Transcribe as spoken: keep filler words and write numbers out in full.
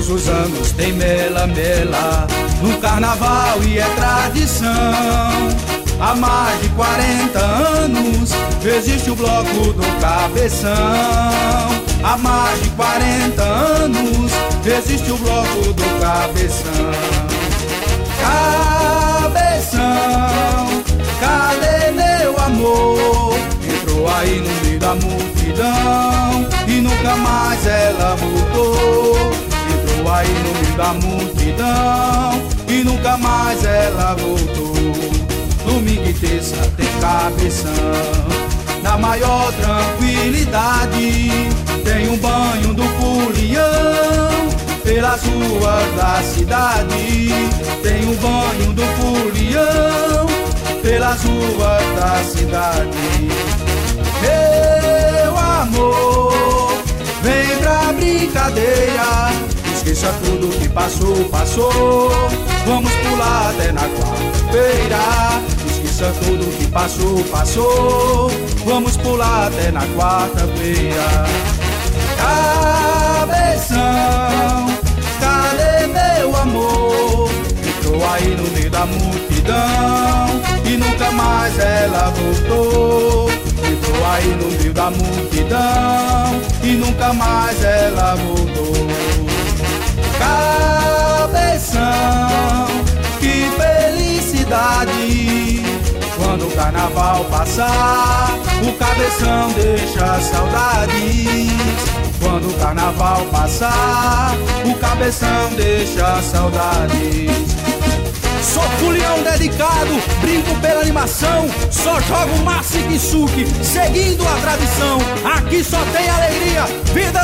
todos os anos tem mela-mela no carnaval e é tradição. Há mais de quarenta anos existe o bloco do Cabeção. Há mais de quarenta anos existe o bloco do Cabeção. Cabeção, cadê meu amor? Entrou aí no meio da multidão e nunca mais ela voltou. Entrou aí no meio da multidão e nunca mais ela voltou. Domingo e terça tem Cabeção, na maior tranquilidade. Tem um banho do folião pelas ruas da cidade. Tem um banho do folião pelas ruas da cidade. Meu amor, vem pra brincadeira, esqueça tudo que passou, passou. Vamos pular até na quarta-feira. Esqueça tudo que passou, passou. Vamos pular até na quarta-feira. Cabeção, cadê meu amor? Entrou aí no meio da multidão e nunca mais ela voltou. Entrou aí no meio da multidão e nunca mais ela voltou. Cabeção, que felicidade! Quando o carnaval passar, o Cabeção deixa saudades. Quando o carnaval passar, o Cabeção deixa saudades. Sou folião dedicado, brinco pela animação. Só jogo massa e kisuke, seguindo a tradição. Aqui só tem alegria, vida